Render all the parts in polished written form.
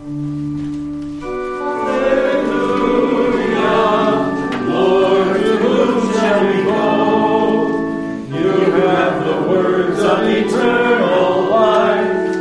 Lord, to whom shall we go? You have the words of eternal life.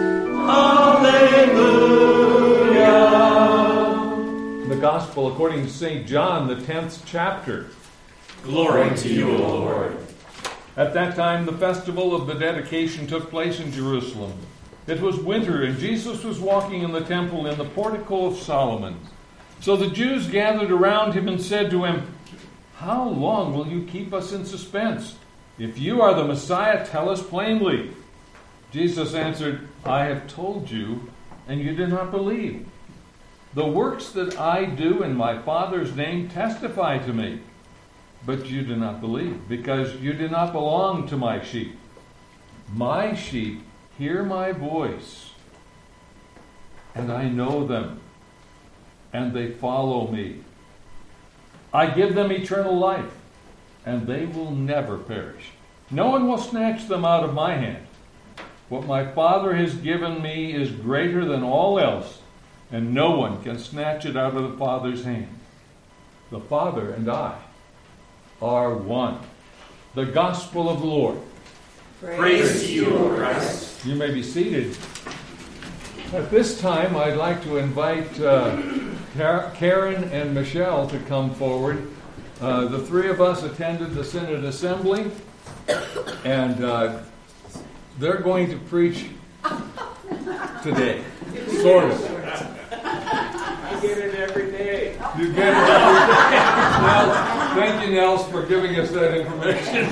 Hallelujah. The Gospel according to St. John, the 10th chapter. Glory to you, O Lord. At that time, the festival of the dedication took place in Jerusalem. It was winter, and Jesus was walking in the temple in the portico of Solomon. So the Jews gathered around him and said to him, "How long will you keep us in suspense? If you are the Messiah, tell us plainly." Jesus answered, "I have told you, and you do not believe. The works that I do in my Father's name testify to me. But you do not believe, because you do not belong to my sheep. My sheep hear my voice, and I know them, and they follow me. I give them eternal life, and they will never perish. No one will snatch them out of my hand. What my Father has given me is greater than all else, and no one can snatch it out of the Father's hand. The Father and I are one." The Gospel of the Lord. Praise to you, O Christ. You may be seated. At this time, I'd like to invite Karen and Michelle to come forward. The three of us attended the Synod Assembly, and they're going to preach today. Sort of. I get it every day. You get it every day. Well, thank you, Nels, for giving us that information.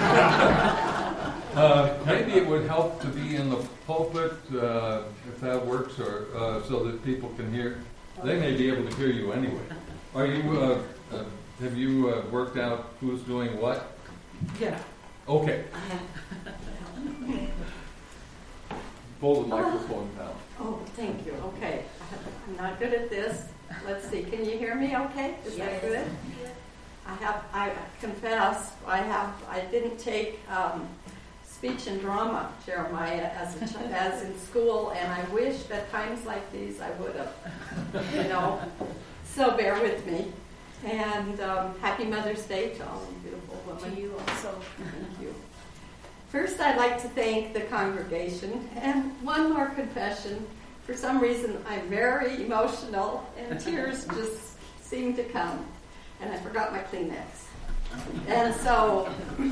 Maybe it would help to be in the pulpit, if that works, or so that people can hear. They may be able to hear you anyway. Are you? Have you worked out who's doing what? Yeah. Okay. Pull the microphone down. Oh, thank you. Okay. I'm not good at this. Let's see. Can you hear me okay? Is that good? I confess, I didn't take speech and drama, Jeremiah, as in school, and I wish that times like these I would have, So bear with me. And happy Mother's Day to all you beautiful women. To you also. Thank you. First, I'd like to thank the congregation, and one more confession. For some reason, I'm very emotional, and tears just seem to come. And I forgot my Kleenex. And so,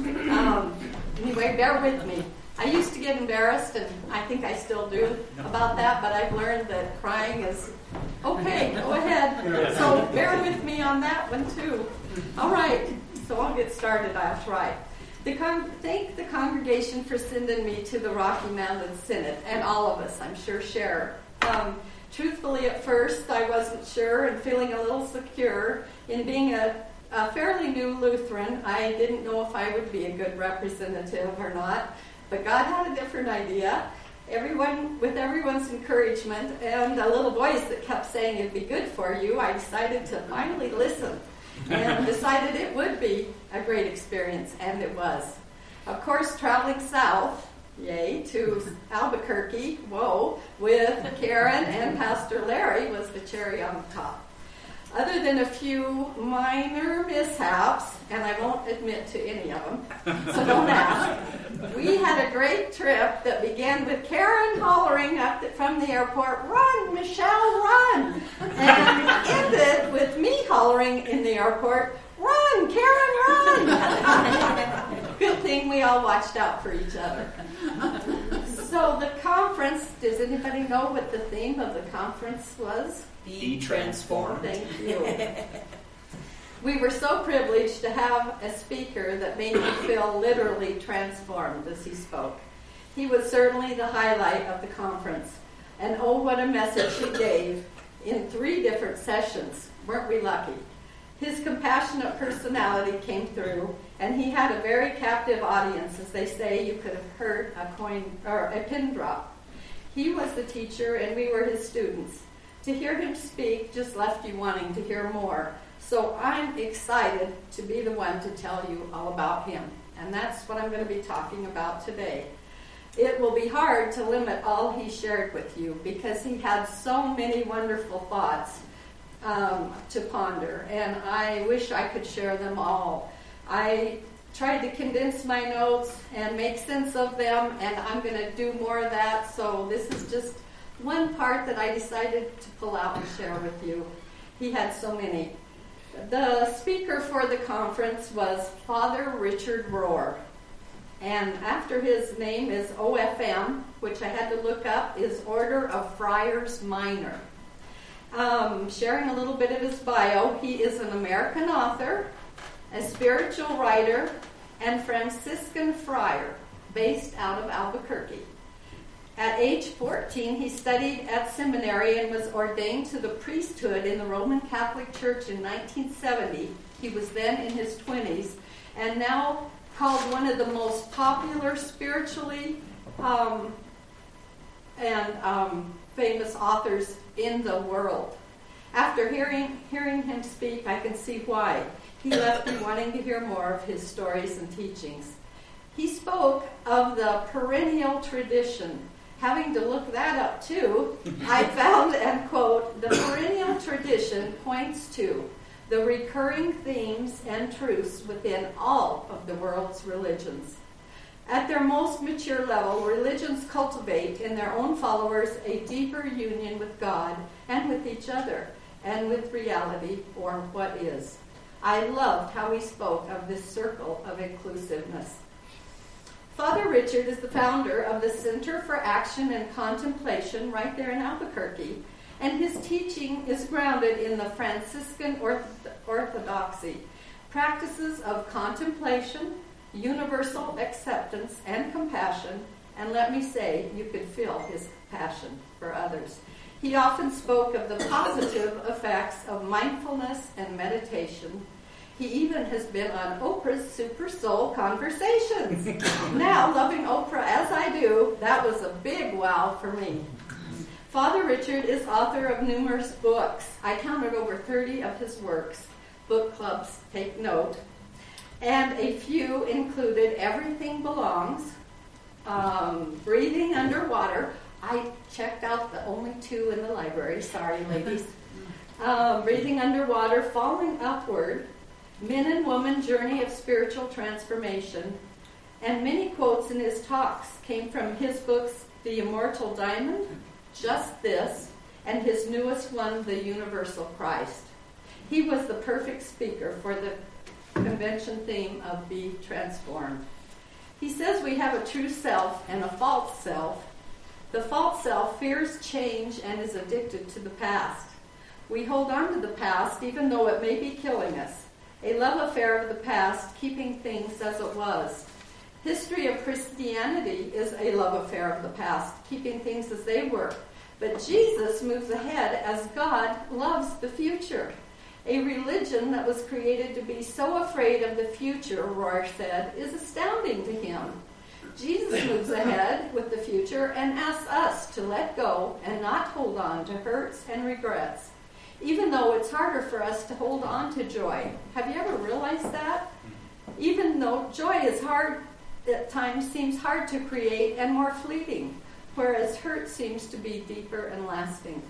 anyway, bear with me. I used to get embarrassed, and I think I still do about that, but I've learned that crying is okay, go ahead. So bear with me on that one, too. All right, so I'll get started. I'll try. Thank the congregation for sending me to the Rocky Mountain Synod, and all of us, I'm sure, share. Truthfully, at first, I wasn't sure and feeling a little secure in being a fairly new Lutheran. I didn't know if I would be a good representative or not, but God had a different idea. With everyone's encouragement and a little voice that kept saying it'd be good for you, I decided to finally listen and decided it would be a great experience, and it was. Of course, traveling south, to Albuquerque, with Karen and Pastor Larry was the cherry on the top. Other than a few minor mishaps, and I won't admit to any of them, so don't ask, we had a great trip that began with Karen hollering from the airport, "Run, Michelle, run!" and ended with me hollering in the airport, "Run, Karen, run!" Good thing we all watched out for each other. So the conference, does anybody know what the theme of the conference was? Be transformed. Thank you. We were so privileged to have a speaker that made me feel literally transformed as he spoke. He was certainly the highlight of the conference. And oh, what a message he gave in 3 different sessions. Weren't we lucky? His compassionate personality came through, and he had a very captive audience. As they say, you could have heard a coin or a pin drop. He was the teacher, and we were his students. To hear him speak just left you wanting to hear more. So I'm excited to be the one to tell you all about him. And that's what I'm going to be talking about today. It will be hard to limit all he shared with you because he had so many wonderful thoughts to ponder, and I wish I could share them all. I tried to condense my notes and make sense of them, and I'm going to do more of that, so this is just one part that I decided to pull out and share with you. He had so many. The speaker for the conference was Father Richard Rohr. And after his name is OFM, which I had to look up, is Order of Friars Minor. Sharing a little bit of his bio, he is an American author, a spiritual writer, and Franciscan friar based out of Albuquerque. At age 14, he studied at seminary and was ordained to the priesthood in the Roman Catholic Church in 1970. He was then in his 20s, and now called one of the most popular spiritually and famous authors in the world. After hearing him speak, I can see why. He left me wanting to hear more of his stories and teachings. He spoke of the perennial tradition. Having to look that up too, I found, and quote, the perennial tradition points to the recurring themes and truths within all of the world's religions. At their most mature level, religions cultivate in their own followers a deeper union with God and with each other and with reality, or what is. I loved how he spoke of this circle of inclusiveness. Father Richard is the founder of the Center for Action and Contemplation right there in Albuquerque, and his teaching is grounded in the Franciscan orthodoxy, practices of contemplation, universal acceptance and compassion, and let me say, you could feel his passion for others. He often spoke of the positive effects of mindfulness and meditation. He even has been on Oprah's Super Soul Conversations. Now, loving Oprah as I do, that was a big wow for me. Father Richard is author of numerous books. I counted over 30 of his works. Book clubs take note. And a few included Everything Belongs, Breathing Underwater. I checked out the only 2 in the library. Sorry, ladies. Breathing Underwater, Falling Upward, Men and Woman Journey of Spiritual Transformation, and many quotes in his talks came from his books, The Immortal Diamond, Just This, and his newest one, The Universal Christ. He was the perfect speaker for the convention theme of Be Transformed. He says we have a true self and a false self. The false self fears change and is addicted to the past. We hold on to the past even though it may be killing us. A love affair of the past, keeping things as it was. History of Christianity is a love affair of the past, keeping things as they were. But Jesus moves ahead as God loves the future. A religion that was created to be so afraid of the future, Rohr said, is astounding to him. Jesus moves ahead with the future and asks us to let go and not hold on to hurts and regrets, even though it's harder for us to hold on to joy. Have you ever realized that? Even though joy is hard, at times seems hard to create and more fleeting, whereas hurt seems to be deeper and lasting.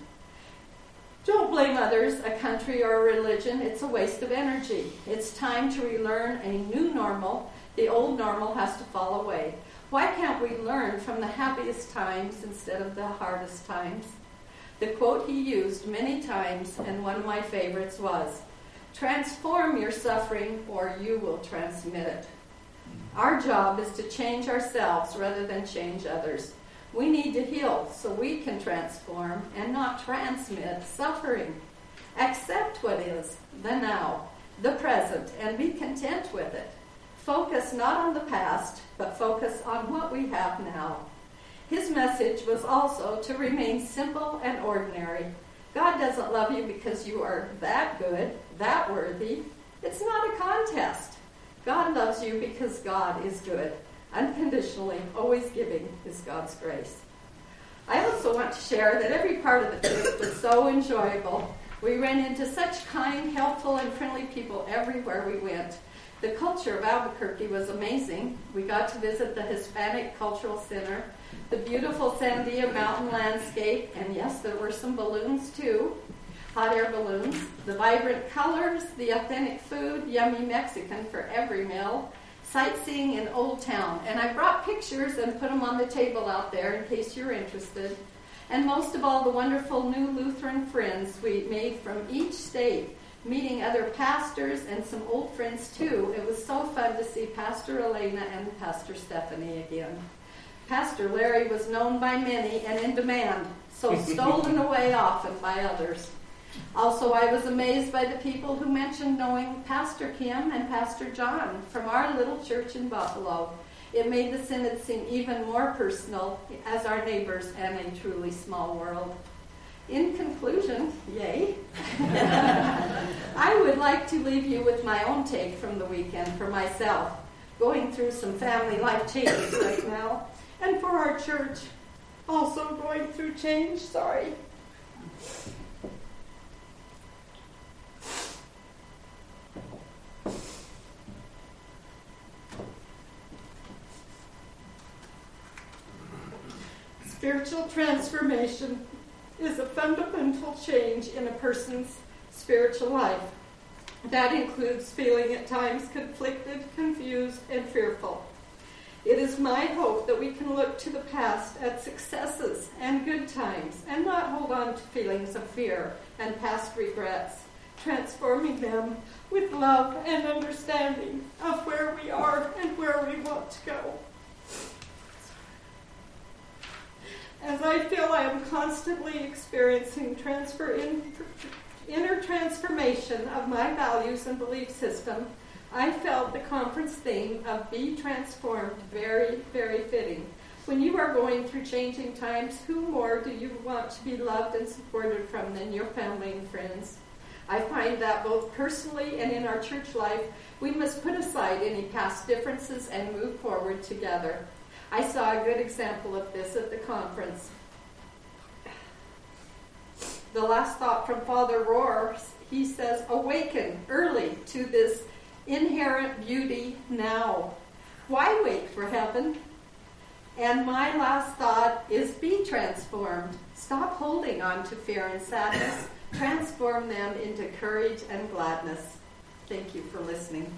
Don't blame others, a country, or a religion. It's a waste of energy. It's time to relearn a new normal. The old normal has to fall away. Why can't we learn from the happiest times instead of the hardest times? The quote he used many times, and one of my favorites was, "Transform your suffering or you will transmit it." Our job is to change ourselves rather than change others. We need to heal so we can transform and not transmit suffering. Accept what is, the now, the present, and be content with it. Focus not on the past, but focus on what we have now. His message was also to remain simple and ordinary. God doesn't love you because you are that good, that worthy. It's not a contest. God loves you because God is good, unconditionally, always giving is God's grace. I also want to share that every part of the trip was so enjoyable. We ran into such kind, helpful, and friendly people everywhere we went. The culture of Albuquerque was amazing. We got to visit the Hispanic Cultural Center, the beautiful Sandia mountain landscape, and yes, there were some balloons too, hot air balloons, the vibrant colors, the authentic food, yummy Mexican for every meal, sightseeing in Old Town. And I brought pictures and put them on the table out there in case you're interested. And most of all, the wonderful new Lutheran friends we made from each state, meeting other pastors and some old friends too. It was so fun to see Pastor Elena and Pastor Stephanie again. Pastor Larry was known by many and in demand, so stolen away often by others. Also, I was amazed by the people who mentioned knowing Pastor Kim and Pastor John from our little church in Buffalo. It made the synod seem even more personal as our neighbors and a truly small world. In conclusion, yay, I would like to leave you with my own take from the weekend for myself, going through some family life changes right now, and for our church, also going through change, sorry. Spiritual transformation is a fundamental change in a person's spiritual life. That includes feeling at times conflicted, confused, and fearful. It is my hope that we can look to the past at successes and good times and not hold on to feelings of fear and past regrets, transforming them with love and understanding of where we are and where we want to go. As I feel I am constantly experiencing inner transformation of my values and belief system, I felt the conference theme of Be Transformed very, very fitting. When you are going through changing times, who more do you want to be loved and supported from than your family and friends? I find that both personally and in our church life, we must put aside any past differences and move forward together. I saw a good example of this at the conference. The last thought from Father Rohr, he says, awaken early to this inherent beauty now. Why wait for heaven? And my last thought is be transformed. Stop holding on to fear and sadness. Transform them into courage and gladness. Thank you for listening.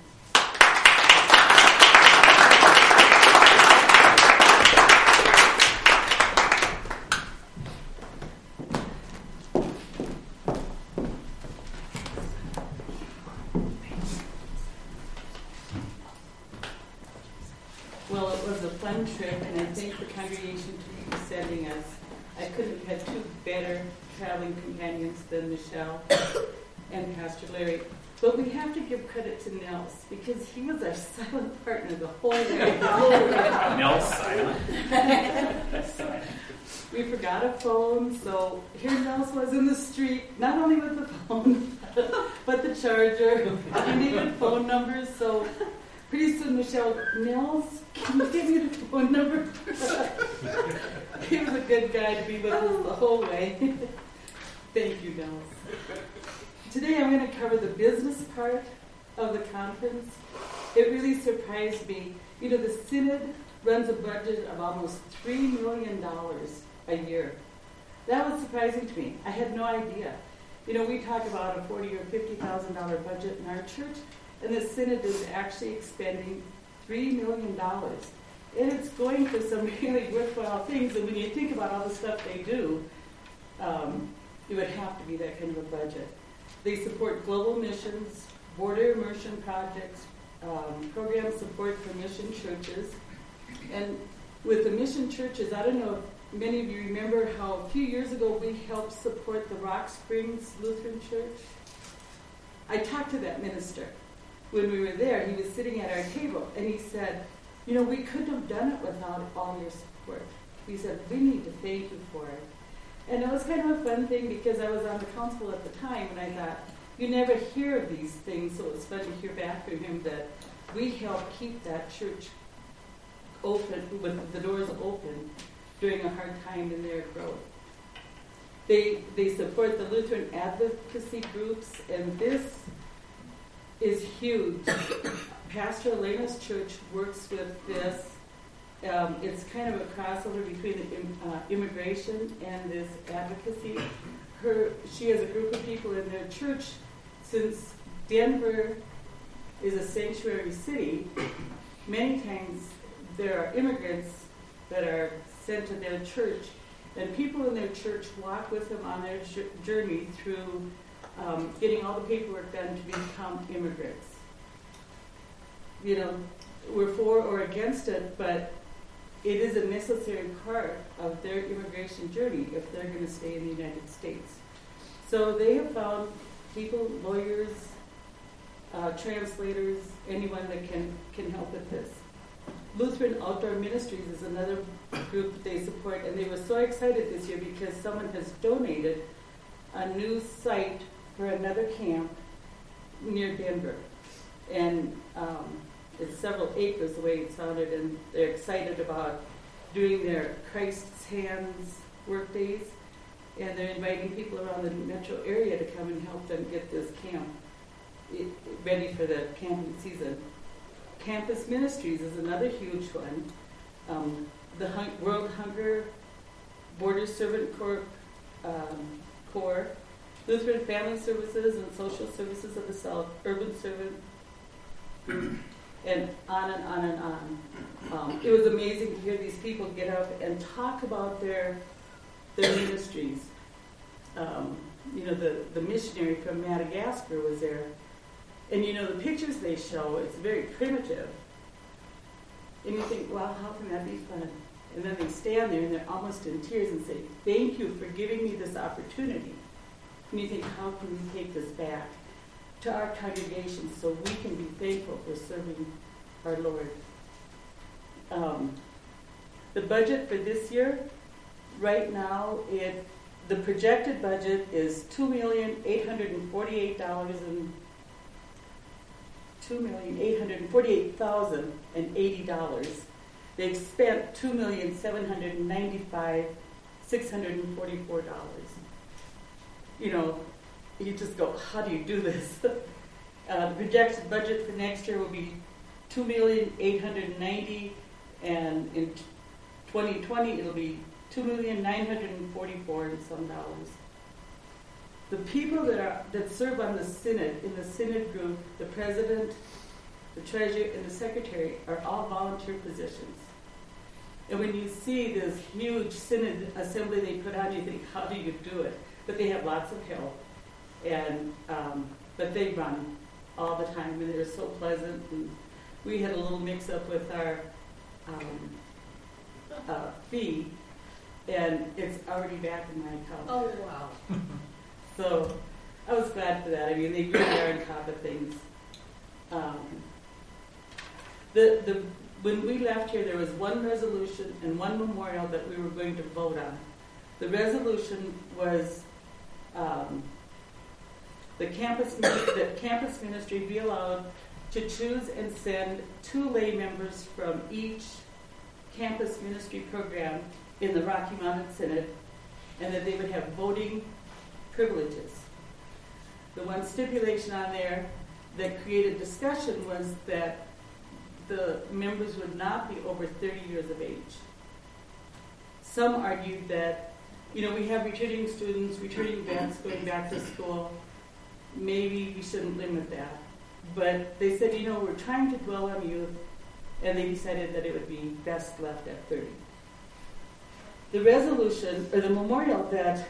Well, it was a fun trip, and I thank the congregation for sending us. I couldn't have had two better traveling companions than Michelle and Pastor Larry. But we have to give credit to Nels, because he was our silent partner the whole way. Nels silent? We forgot a phone, so here Nels was in the street, not only with the phone, but the charger. We needed phone numbers, so pretty soon Michelle, Nels, can you give me the phone number? He was a good guy to be with us the whole way. Thank you, Nels. Today I'm going to cover the business part of the conference. It really surprised me. You know, the Synod runs a budget of almost $3 million a year. That was surprising to me. I had no idea. You know, we talk about a $40,000 or $50,000 budget in our church, and the Synod is actually expending $3 million. And it's going for some really worthwhile things. And when you think about all the stuff they do, it would have to be that kind of a budget. They support global missions, border immersion projects, program support for mission churches. And with the mission churches, I don't know if many of you remember how a few years ago we helped support the Rock Springs Lutheran Church. I talked to that minister. When we were there, he was sitting at our table, and he said, you know, we couldn't have done it without all your support. He said, we need to thank you for it. And it was kind of a fun thing because I was on the council at the time, and I thought, you never hear of these things, so it was fun to hear back from him that we helped keep that church open, with the doors open during a hard time in their growth. They support the Lutheran advocacy groups, and this is huge. Pastor Elena's church works with this it's kind of a crossover between the immigration and this advocacy. She has a group of people in their church. Since Denver is a sanctuary city, many times there are immigrants that are sent to their church, and people in their church walk with them on their journey through getting all the paperwork done to become immigrants. You know, we're for or against it, but it is a necessary part of their immigration journey if they're going to stay in the United States. So they have found people, lawyers, translators, anyone that can help with this. Lutheran Outdoor Ministries is another group that they support, and they were so excited this year because someone has donated a new site for another camp near Denver. And it's several acres the way it sounded, and they're excited about doing their Christ's Hands work days, and they're inviting people around the metro area to come and help them get this camp ready for the camping season. Campus Ministries is another huge one. The World Hunger Border Servant Corps, Lutheran Family Services and Social Services of the South, Urban Servant, and on and on and on. It was amazing to hear these people get up and talk about their ministries. You know, the missionary from Madagascar was there. And you know, the pictures they show, it's very primitive. And you think, well, how can that be fun? And then they stand there and they're almost in tears and say, thank you for giving me this opportunity. And you think, how can we take this back to our congregation so we can be thankful for serving our Lord? The budget for this year, right now, the projected budget is $2,848,080. They've spent $2,795,644. You know, you just go, how do you do this? The projected budget for next year will be $2,890,000, and in 2020 it'll be $2,944,000 and some dollars. The people that serve on the synod, in the synod group, the president, the treasurer, and the secretary are all volunteer positions. And when you see this huge synod assembly they put on, you think, how do you do it? But they have lots of help, and but they run all the time, and they're so pleasant. And we had a little mix-up with our fee, and it's already back in my account. Oh, wow. So I was glad for that. I mean, they really are on top of things. When we left here, there was one resolution and one memorial that we were going to vote on. The resolution was that campus ministry be allowed to choose and send 2 lay members from each campus ministry program in the Rocky Mountain Synod, and that they would have voting privileges. The one stipulation on there that created discussion was that the members would not be over 30 years of age. Some argued that, you know, we have returning students, returning vets going back to school. Maybe we shouldn't limit that. But they said, you know, we're trying to dwell on youth, and they decided that it would be best left at 30. The resolution, or the memorial that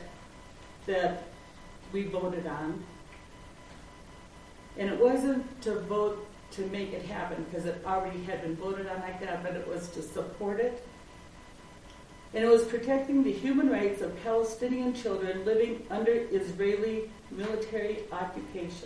we voted on, and it wasn't to vote to make it happen because it already had been voted on like that, but it was to support it. And it was protecting the human rights of Palestinian children living under Israeli military occupation.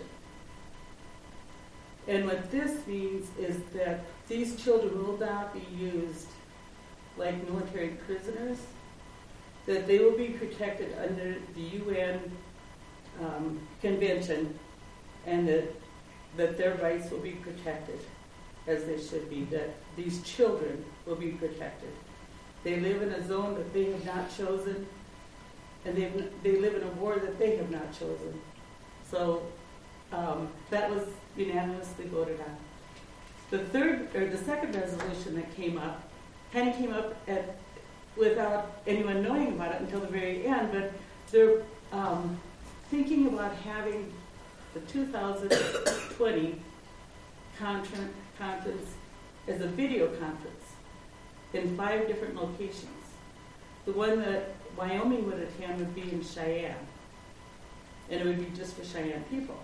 And what this means is that these children will not be used like military prisoners, that they will be protected under the UN convention, and that their rights will be protected as they should be, that these children will be protected. They live in a zone that they have not chosen, and they live in a war that they have not chosen. So that was unanimously voted on. The second resolution that came up kind of came up without anyone knowing about it until the very end, but they're thinking about having the 2020 conference as a video conference in 5 different locations. The one that Wyoming would attend would be in Cheyenne, and it would be just for Cheyenne people.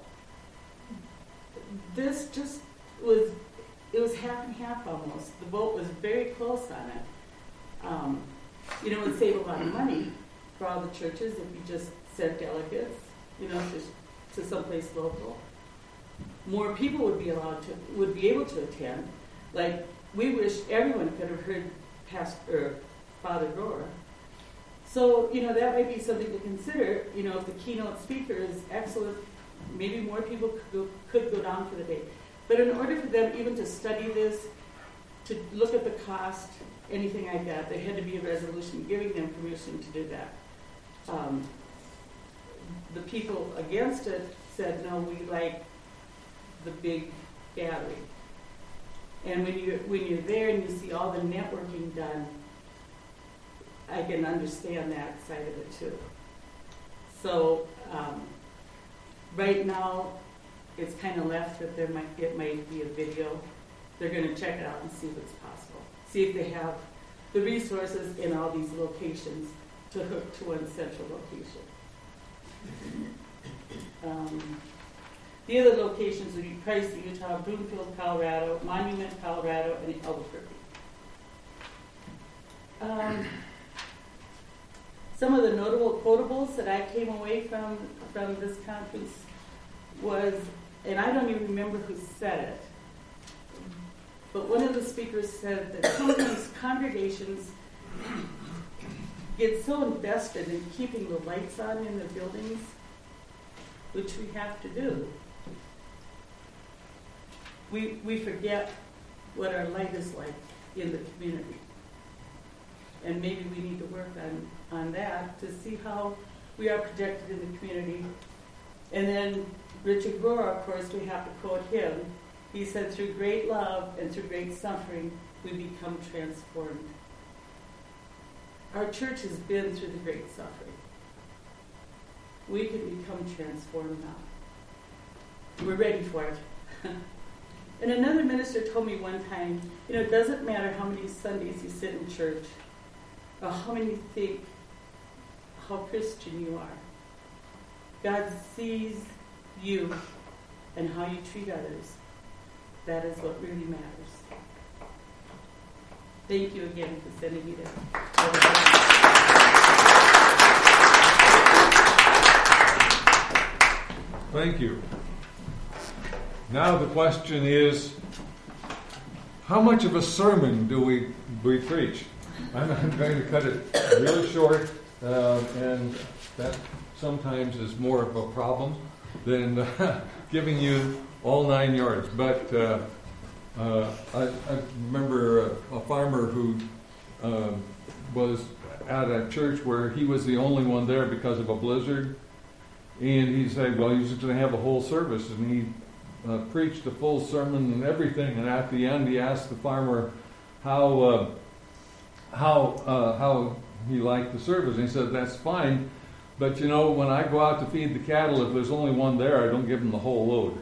This just was, it was half and half almost. The vote was very close on it. It would save a lot of money for all the churches if you just sent delegates, to someplace local. More people would be able to attend. Like, we wish everyone could have heard Father Rohr. So, that might be something to consider. If the keynote speaker is excellent, maybe more people could go down for the day. But in order for them even to study this, to look at the cost, anything like that, there had to be a resolution giving them permission to do that. The people against it said, no, we like the big gathering. And when you're there and you see all the networking done, I can understand that side of it too. So right now, it's kind of left that it might be a video. They're going to check it out and see if it's possible. See if they have the resources in all these locations to hook to one central location. The other locations would be Price, Utah, Broomfield, Colorado, Monument, Colorado, and Albuquerque. Some of the notable quotables that I came away from this conference was, and I don't even remember who said it, but one of the speakers said that sometimes congregations get so invested in keeping the lights on in the buildings, which we have to do, we forget what our light is like in the community. And maybe we need to work on that to see how we are projected in the community. And then Richard Rohr, of course, we have to quote him. He said, through great love and through great suffering, we become transformed. Our church has been through the great suffering. We can become transformed now. We're ready for it. And another minister told me one time, it doesn't matter how many Sundays you sit in church or how many think how Christian you are. God sees you and how you treat others. That is what really matters. Thank you again for sending me down. Thank you. Now the question is, how much of a sermon do we preach? I'm going to cut it really short, and that sometimes is more of a problem than giving you all 9 yards. But I remember a farmer who was at a church where he was the only one there because of a blizzard. And he said, well, he was going to have a whole service. And he preached a full sermon and everything. And at the end, he asked the farmer how he liked the service. And he said, that's fine. But, when I go out to feed the cattle, if there's only one there, I don't give them the whole load.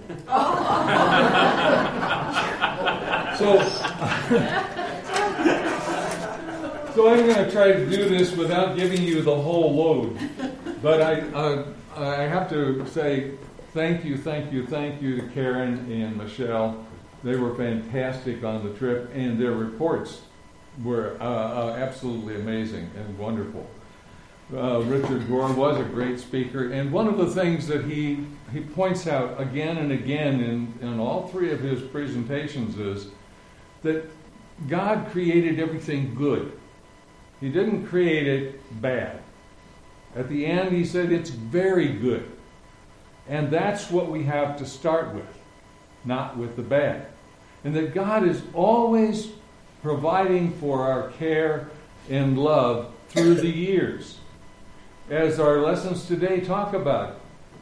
So I'm going to try to do this without giving you the whole load. But I have to say thank you to Karen and Michelle. They were fantastic on the trip, and their reports were absolutely amazing and wonderful. Richard Rohr was a great speaker, and one of the things that he points out again and again in all 3 of his presentations is that God created everything good. He didn't create it bad. At the end, he said it's very good. And that's what we have to start with, not with the bad. And that God is always providing for our care and love through the years. As our lessons today talk about,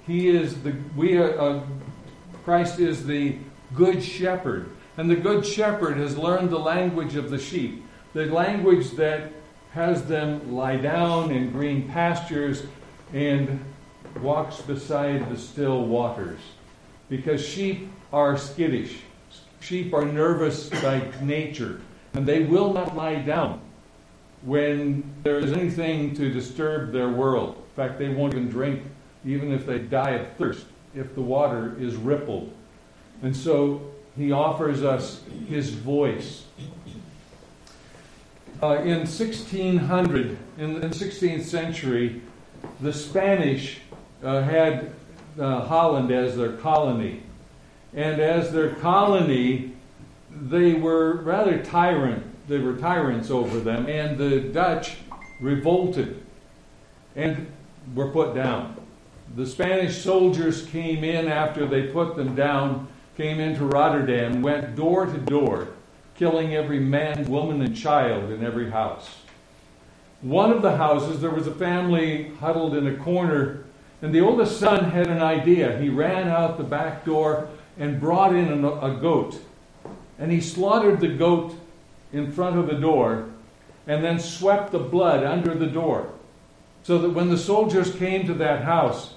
Christ is the good shepherd. And the good shepherd has learned the language of the sheep. the language that has them lie down in green pastures and walks beside the still waters. Because sheep are skittish. Sheep are nervous by nature, and they will not lie down when there is anything to disturb their world. In fact, they won't even drink, even if they die of thirst, if the water is rippled. And so he offers us his voice. In 1600, in the 16th century, the Spanish had Holland as their colony. And as their colony, they were rather they were tyrants over them, and the Dutch revolted and were put down. The Spanish soldiers came in after they put them down, came into Rotterdam, went door to door, killing every man, woman, and child in every house. One of the houses, there was a family huddled in a corner, and the oldest son had an idea. He ran out the back door and brought in a goat. And he slaughtered the goat in front of the door and then swept the blood under the door. So that when the soldiers came to that house,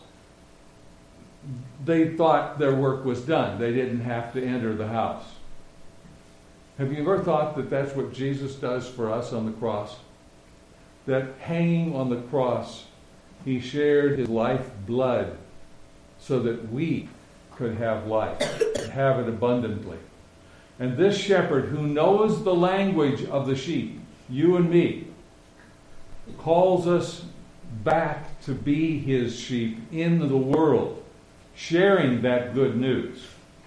they thought their work was done. They didn't have to enter the house. Have you ever thought that that's what Jesus does for us on the cross? That hanging on the cross, he shared his life blood so that we could have life, and have it abundantly. And this shepherd who knows the language of the sheep, you and me, calls us back to be his sheep in the world, sharing that good news.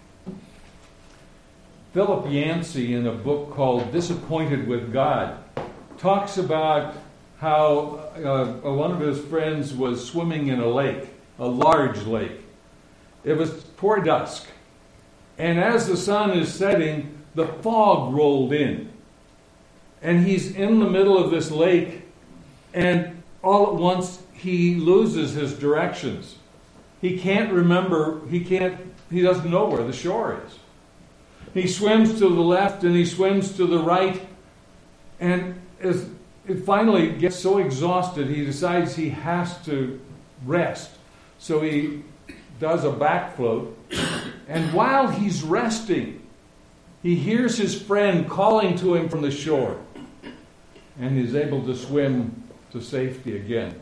Philip Yancey, in a book called Disappointed with God, talks about how one of his friends was swimming in a lake, a large lake. It was toward dusk. And as the sun is setting, the fog rolled in. And he's in the middle of this lake, and all at once he loses his directions. He can't remember, he doesn't know where the shore is. He swims to the left and he swims to the right, and as it finally gets so exhausted, he decides he has to rest. So he does a back float, and while he's resting, he hears his friend calling to him from the shore, and is able to swim to safety again.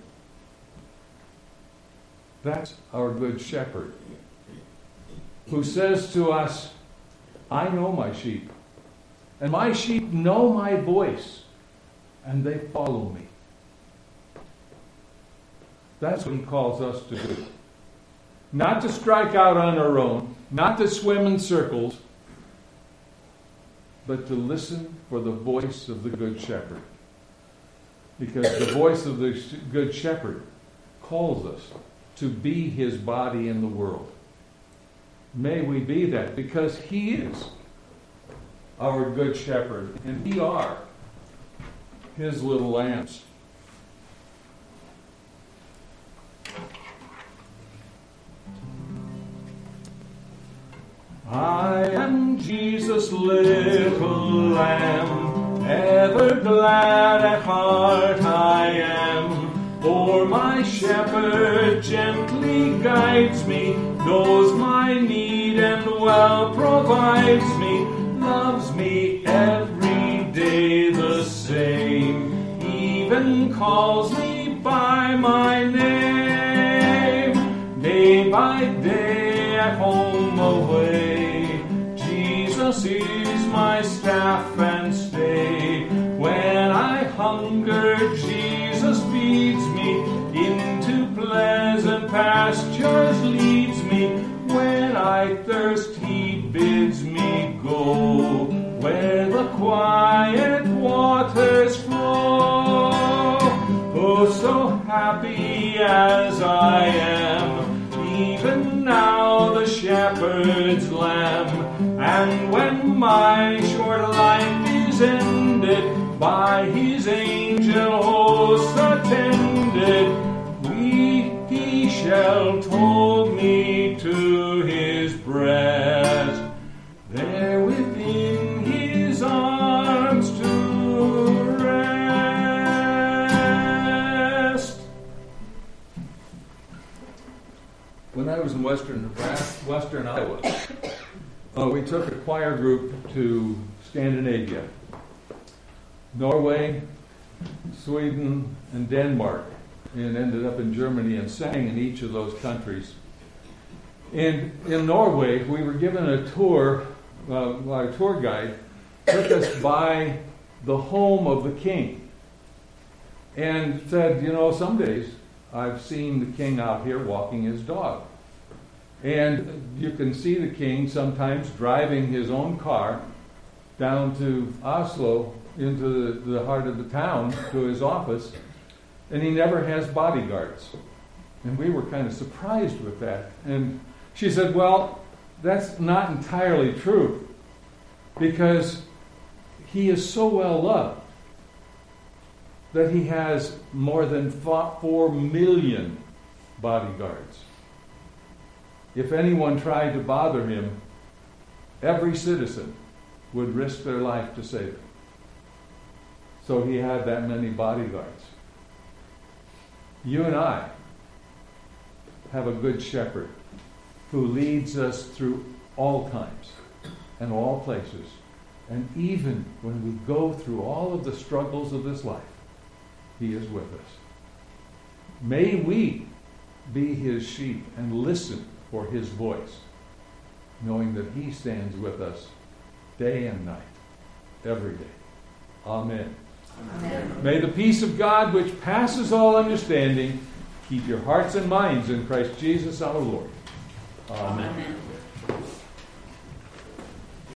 That's our good shepherd, who says to us, I know my sheep, and my sheep know my voice, and they follow me. That's what he calls us to do. Not to strike out on our own, not to swim in circles, but to listen for the voice of the Good Shepherd. Because the voice of the Good Shepherd calls us to be his body in the world. May we be that, because he is our Good Shepherd, and we are his little lambs. I am Jesus' little lamb, ever glad at heart I am. For my shepherd gently guides me, knows my need and well provides me, loves me every day the same, even calls me by my name. Day by day at home away, Jesus is my staff and stay. When I hunger, Jesus feeds me, into pleasant pastures leads me. When I thirst, he bids me go, where the quiet waters flow. Oh, so happy as I am, even now the shepherd's lamb. And when my short life is ended, by his angel hosts attended, he shall toll me to his breast, there within his arms to When I was in western Iowa, we took a choir group to Scandinavia, Norway, Sweden, and Denmark, and ended up in Germany and sang in each of those countries. And in Norway, we were given a tour. Our tour guide took us by the home of the king and said, some days I've seen the king out here walking his dog. And you can see the king sometimes driving his own car down to Oslo, into the heart of the town, to his office, and he never has bodyguards. And we were kind of surprised with that. And she said, well, that's not entirely true, because he is so well loved that he has more than 4 million bodyguards. If anyone tried to bother him, every citizen would risk their life to save him. So he had that many bodyguards. You and I have a good shepherd who leads us through all times and all places. And even when we go through all of the struggles of this life, he is with us. May we be his sheep and listen for his voice, knowing that he stands with us day and night, every day. Amen. Amen. May the peace of God, which passes all understanding, keep your hearts and minds in Christ Jesus our Lord. Amen. Amen.